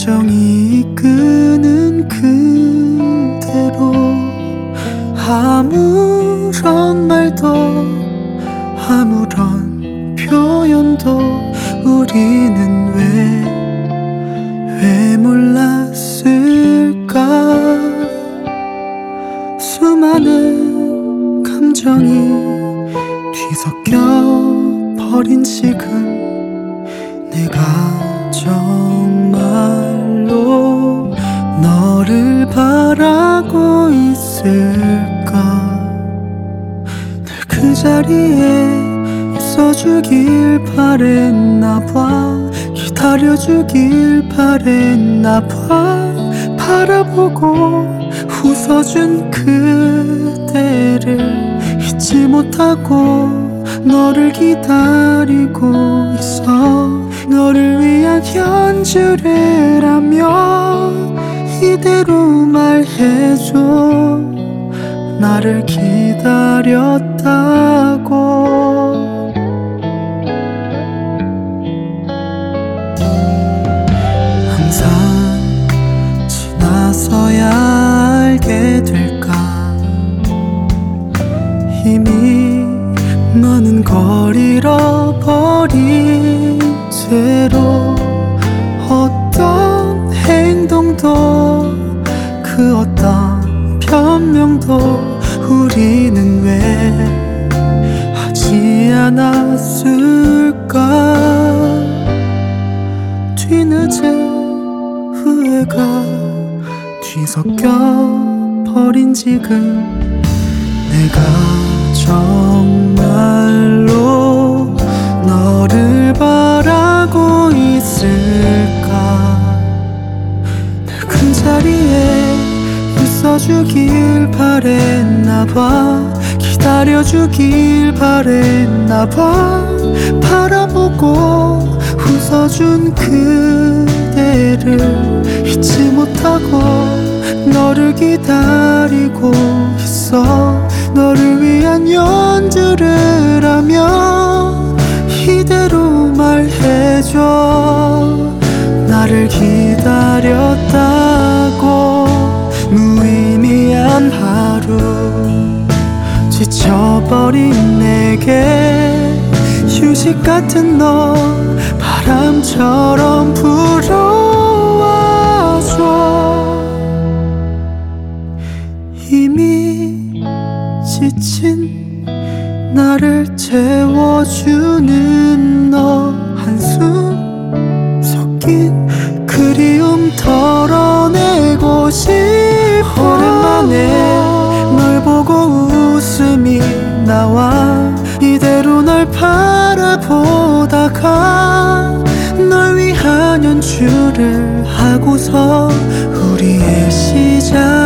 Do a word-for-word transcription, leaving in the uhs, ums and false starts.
감정이 이끄는 그대로 아무런 말도 아무런 표현도 우리는 왜, 왜 몰랐을까. 수많은 감정이 뒤섞여 버린 지금 내가 정말로 너를 바라고 있을까. 늘 그 자리에 있어주길 바랬나봐. 기다려주길 바랬나봐. 바라보고 웃어준 그대를 잊지 못하고 너를 기다리고 있어. 너를 위한 연주를 하며 이대로 말해줘. 나를 기다렸다고. 항상 지나서야 알게 될까. 이미 많은 걸 잃어버린 채로 어떤 행동도 그 어떤 변명도 우리는 왜 하지 않았을까. 뒤늦은 후회가 뒤섞여 버린 지금 내가 정말로 너를 바라고 있을까. 늘 그 자리에 있어주길 바랬나봐. 기다려주길 바랬나봐. 바라보고 웃어준 그대를 잊지 못하고 너를 기다리고 있어. 너를 위한 연주를 하며 이대로 말해줘. 나를 기다렸다고. 무의미한 하루 지쳐버린 내게 휴식 같은 너 바람처럼 불어와줘. 이미 지친 나를 채워주는 너 한숨 섞인 그리움 덜어내고 싶어. 오랜만에 널 보고 웃음이 나와. 이대로 널 바라보다가 널 위한 연주를 하고서 우리의 시작